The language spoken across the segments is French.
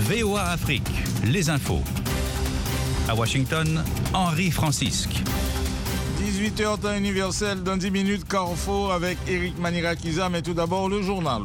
VOA Afrique, les infos. À Washington, Henri Francisque. 18h temps universel, dans 10 minutes, Carrefour avec Eric Manirakiza, mais tout d'abord le journal.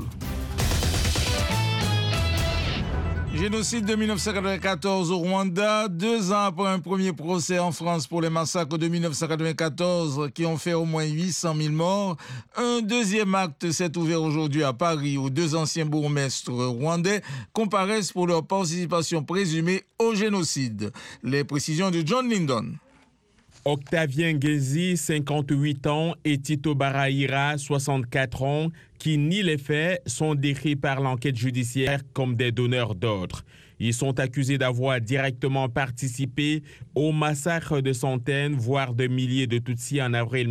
Génocide de 1994 au Rwanda, 2 ans après un premier procès en France pour les massacres de 1994 qui ont fait au moins 800 000 morts. Un deuxième acte s'est ouvert aujourd'hui à Paris où 2 anciens bourgmestres rwandais comparaissent pour leur participation présumée au génocide. Les précisions de John Lyndon. Octavien Ngezi, 58 ans, et Tito Baraira, 64 ans, qui nient les faits, sont décrits par l'enquête judiciaire comme des donneurs d'ordre. Ils sont accusés d'avoir directement participé au massacre de centaines, voire de milliers de Tutsis en avril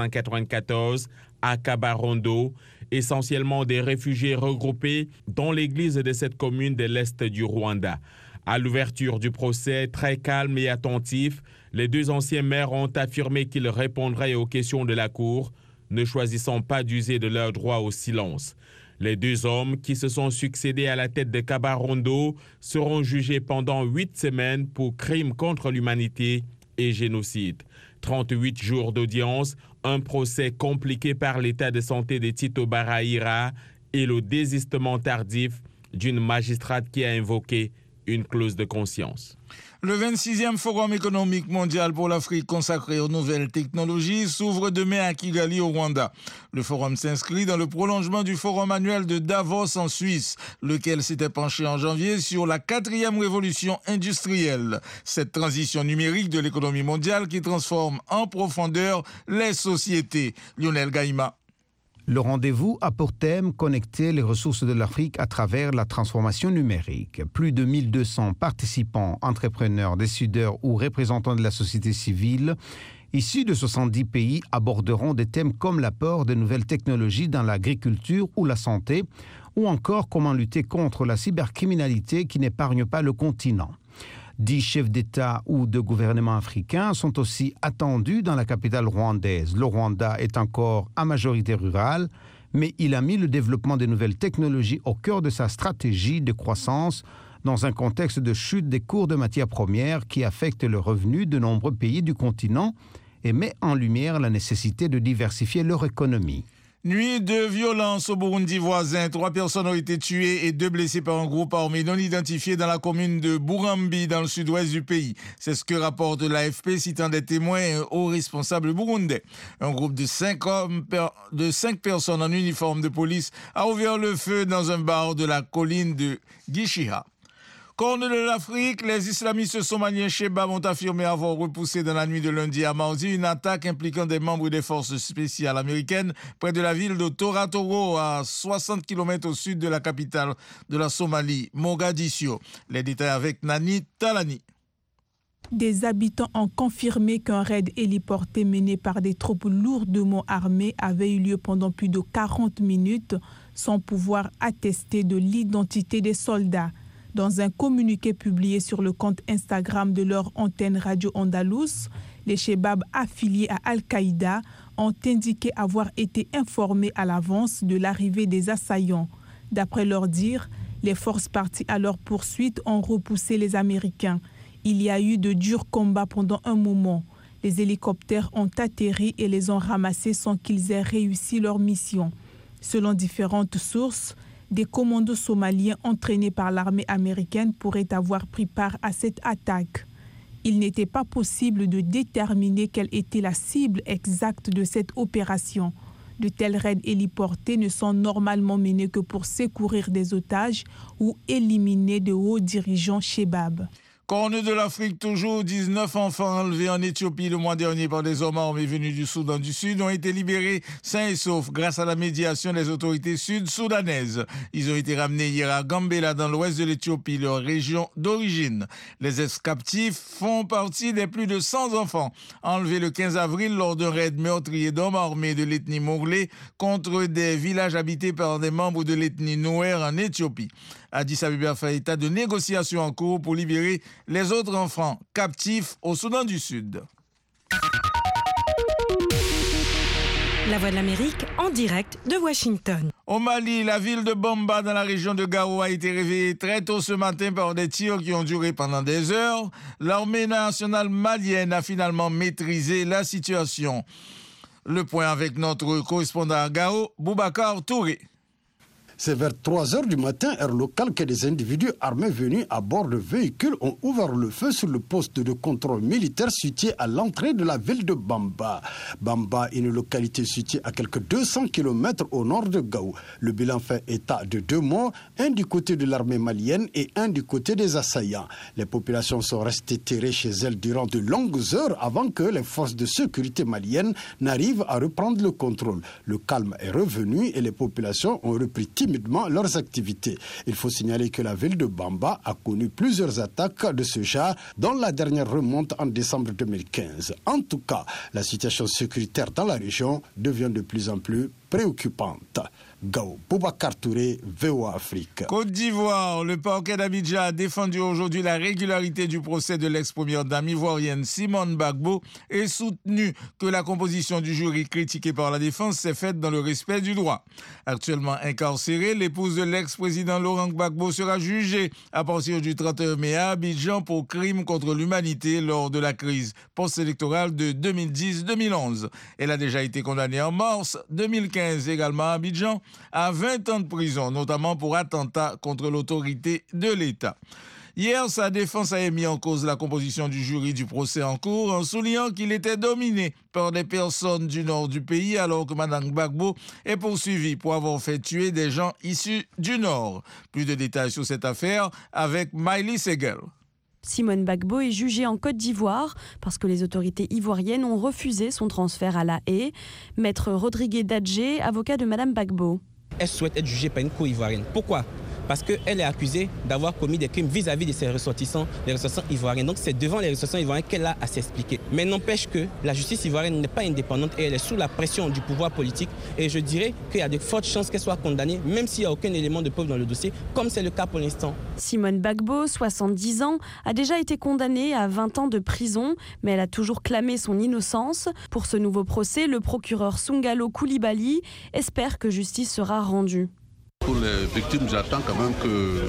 1994 à Kabarondo, essentiellement des réfugiés regroupés dans l'église de cette commune de l'Est du Rwanda. À l'ouverture du procès, très calme et attentif, les 2 anciens maires ont affirmé qu'ils répondraient aux questions de la Cour, ne choisissant pas d'user de leur droit au silence. Les 2 hommes qui se sont succédés à la tête de Kabarondo seront jugés pendant 8 semaines pour crimes contre l'humanité et génocide. 38 jours d'audience, un procès compliqué par l'état de santé de Tito Baraira et le désistement tardif d'une magistrate qui a invoqué une clause de conscience. Le 26e Forum économique mondial pour l'Afrique consacré aux nouvelles technologies s'ouvre demain à Kigali au Rwanda. Le forum s'inscrit dans le prolongement du forum annuel de Davos en Suisse, lequel s'était penché en janvier sur la 4e révolution industrielle, cette transition numérique de l'économie mondiale qui transforme en profondeur les sociétés. Lionel Gaïma. Le rendez-vous a pour thème connecter les ressources de l'Afrique à travers la transformation numérique. Plus de 1200 participants, entrepreneurs, décideurs ou représentants de la société civile issus de 70 pays aborderont des thèmes comme l'apport de nouvelles technologies dans l'agriculture ou la santé, ou encore comment lutter contre la cybercriminalité qui n'épargne pas le continent. 10 chefs d'État ou de gouvernements africains sont aussi attendus dans la capitale rwandaise. Le Rwanda est encore à majorité rurale, mais il a mis le développement des nouvelles technologies au cœur de sa stratégie de croissance dans un contexte de chute des cours de matières premières qui affecte le revenu de nombreux pays du continent et met en lumière la nécessité de diversifier leur économie. Nuit de violence au Burundi voisin. 3 personnes ont été tuées et 2 blessées par un groupe armé non identifié dans la commune de Burambi, dans le sud-ouest du pays. C'est ce que rapporte l'AFP, citant des témoins et un haut responsable burundais. Un groupe de 5 personnes en uniforme de police a ouvert le feu dans un bar de la colline de Gishiha. Corne de l'Afrique, les islamistes somaliens Shebab ont affirmé avoir repoussé dans la nuit de lundi à mardi une attaque impliquant des membres des forces spéciales américaines près de la ville de Toratoro, à 60 km au sud de la capitale de la Somalie, Mogadiscio. Les détails avec Nani Talani. Des habitants ont confirmé qu'un raid héliporté mené par des troupes lourdement armées avait eu lieu pendant plus de 40 minutes sans pouvoir attester de l'identité des soldats. Dans un communiqué publié sur le compte Instagram de leur antenne Radio Andalous, les Shebab affiliés à Al-Qaïda ont indiqué avoir été informés à l'avance de l'arrivée des assaillants. D'après leur dire, les forces parties à leur poursuite ont repoussé les Américains. Il y a eu de durs combats pendant un moment. Les hélicoptères ont atterri et les ont ramassés sans qu'ils aient réussi leur mission. Selon différentes sources, des commandos somaliens entraînés par l'armée américaine pourraient avoir pris part à cette attaque. Il n'était pas possible de déterminer quelle était la cible exacte de cette opération. De tels raids héliportés ne sont normalement menés que pour secourir des otages ou éliminer de hauts dirigeants Shebab. Corne de l'Afrique toujours, 19 enfants enlevés en Éthiopie le mois dernier par des hommes armés venus du Soudan du Sud ont été libérés sains et saufs grâce à la médiation des autorités sud-soudanaises. Ils ont été ramenés hier à Gambela dans l'ouest de l'Éthiopie, leur région d'origine. Les ex-captifs font partie des plus de 100 enfants enlevés le 15 avril lors d'un raid meurtrier d'hommes armés de l'ethnie Morlé contre des villages habités par des membres de l'ethnie Nouer en Éthiopie. Addis Abeba fait état de négociations en cours pour libérer les autres enfants captifs au Soudan du Sud. La Voix de l'Amérique en direct de Washington. Au Mali, la ville de Bamba dans la région de Gao a été réveillée très tôt ce matin par des tirs qui ont duré pendant des heures. L'armée nationale malienne a finalement maîtrisé la situation. Le point avec notre correspondant à Gao, Boubacar Touré. C'est vers 3 heures du matin, heure locale, que des individus armés venus à bord de véhicules ont ouvert le feu sur le poste de contrôle militaire situé à l'entrée de la ville de Bamba. Bamba, une localité située à quelques 200 km au nord de Gao. Le bilan fait état de 2 morts, un du côté de l'armée malienne et un du côté des assaillants. Les populations sont restées terrées chez elles durant de longues heures avant que les forces de sécurité maliennes n'arrivent à reprendre le contrôle. Le calme est revenu et les populations ont repris timidement leurs activités. Il faut signaler que la ville de Bamba a connu plusieurs attaques de ce genre, dont la dernière remonte en décembre 2015. En tout cas, la situation sécuritaire dans la région devient de plus en plus préoccupante. Gao, Boubacar Touré, VOA Afrique. Côte d'Ivoire, le parquet d'Abidjan a défendu aujourd'hui la régularité du procès de l'ex-première dame ivoirienne Simone Gbagbo et soutenu que la composition du jury critiquée par la défense s'est faite dans le respect du droit. Actuellement incarcérée, l'épouse de l'ex-président Laurent Gbagbo sera jugée à partir du 31 mai à Abidjan pour crime contre l'humanité lors de la crise post-électorale de 2010-2011. Elle a déjà été condamnée en mars 2015 également à Abidjan à 20 ans de prison, notamment pour attentat contre l'autorité de l'État. Hier, sa défense a émis en cause la composition du jury du procès en cours en soulignant qu'il était dominé par des personnes du nord du pays alors que Mme Gbagbo est poursuivie pour avoir fait tuer des gens issus du nord. Plus de détails sur cette affaire avec Miley Segel. Simone Gbagbo est jugée en Côte d'Ivoire parce que les autorités ivoiriennes ont refusé son transfert à La Haye. Maître Rodrigue Dadjé, avocat de Mme Gbagbo. Elle souhaite être jugée par une cour ivoirienne. Pourquoi ? Parce qu'elle est accusée d'avoir commis des crimes vis-à-vis de ses ressortissants, les ressortissants ivoiriens. Donc c'est devant les ressortissants ivoiriens qu'elle a à s'expliquer. Mais n'empêche que la justice ivoirienne n'est pas indépendante et elle est sous la pression du pouvoir politique. Et je dirais qu'il y a de fortes chances qu'elle soit condamnée, même s'il n'y a aucun élément de preuve dans le dossier, comme c'est le cas pour l'instant. Simone Gbagbo, 70 ans, a déjà été condamnée à 20 ans de prison, mais elle a toujours clamé son innocence. Pour ce nouveau procès, le procureur Sungalo Koulibaly espère que justice sera rendue. Pour les victimes, j'attends quand même que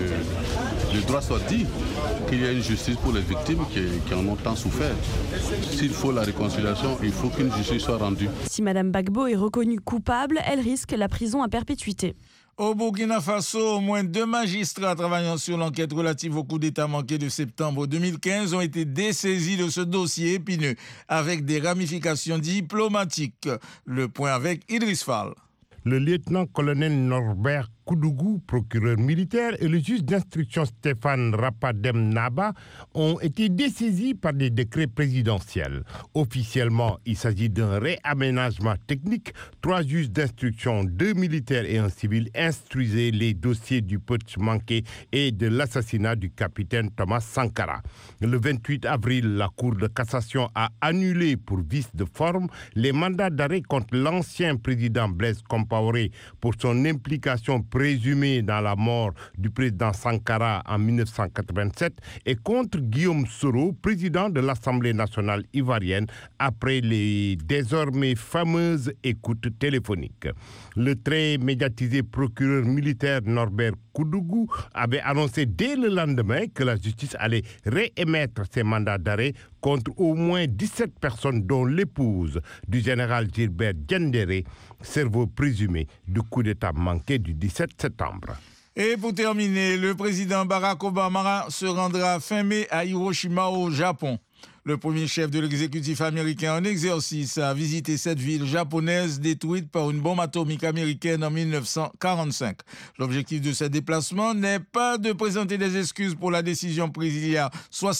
le droit soit dit, qu'il y ait une justice pour les victimes qui en ont tant souffert. S'il faut la réconciliation, il faut qu'une justice soit rendue. Si Mme Gbagbo est reconnue coupable, elle risque la prison à perpétuité. Au Burkina Faso, au moins 2 magistrats travaillant sur l'enquête relative au coup d'État manqué de septembre 2015 ont été dessaisis de ce dossier épineux avec des ramifications diplomatiques. Le point avec Idriss Fall. Le lieutenant-colonel Norbert Koudougou, procureur militaire, et le juge d'instruction Stéphane Rapadem Naba ont été dessaisis par des décrets présidentiels. Officiellement, il s'agit d'un réaménagement technique. 3 juges d'instruction, 2 militaires et un civil instruisaient les dossiers du putsch manqué et de l'assassinat du capitaine Thomas Sankara. Le 28 avril, la Cour de cassation a annulé pour vice de forme les mandats d'arrêt contre l'ancien président Blaise Compaoré pour son implication présumé dans la mort du président Sankara en 1987 et contre Guillaume Soro, président de l'Assemblée nationale ivoirienne, après les désormais fameuses écoutes téléphoniques. Le très médiatisé procureur militaire Norbert Koudougou avait annoncé dès le lendemain que la justice allait réémettre ses mandats d'arrêt contre au moins 17 personnes, dont l'épouse du général Gilbert Diendéré, cerveau présumé du coup d'État manqué du 17 septembre. Et pour terminer, le président Barack Obama se rendra fin mai à Hiroshima au Japon. Le premier chef de l'exécutif américain en exercice a visité cette ville japonaise détruite par une bombe atomique américaine en 1945. L'objectif de ce déplacement n'est pas de présenter des excuses pour la décision prise il y a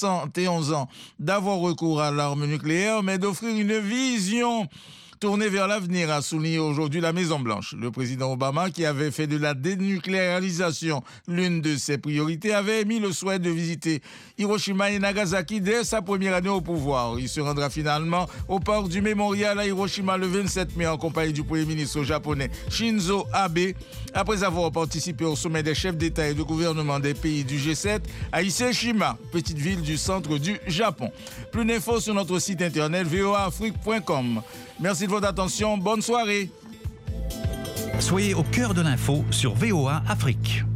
71 ans d'avoir recours à l'arme nucléaire, mais d'offrir une vision tournée vers l'avenir, a souligné aujourd'hui la Maison-Blanche. Le président Obama, qui avait fait de la dénucléarisation l'une de ses priorités, avait émis le souhait de visiter Hiroshima et Nagasaki dès sa première année au pouvoir. Il se rendra finalement au parc du mémorial à Hiroshima le 27 mai en compagnie du premier ministre japonais Shinzo Abe, après avoir participé au sommet des chefs d'État et de gouvernement des pays du G7 à Ise-Shima, petite ville du centre du Japon. Plus d'infos sur notre site internet voaafrique.com. Merci de votre attention. Bonne soirée. Soyez au cœur de l'info sur VOA Afrique.